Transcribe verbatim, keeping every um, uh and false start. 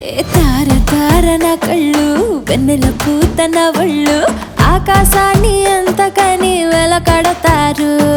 ఏ తార తార నా కళ్ళు వెన్నెల పూత నా ఒళ్ళు ఆకాశాన్ని అంతకని వెలకడతారు.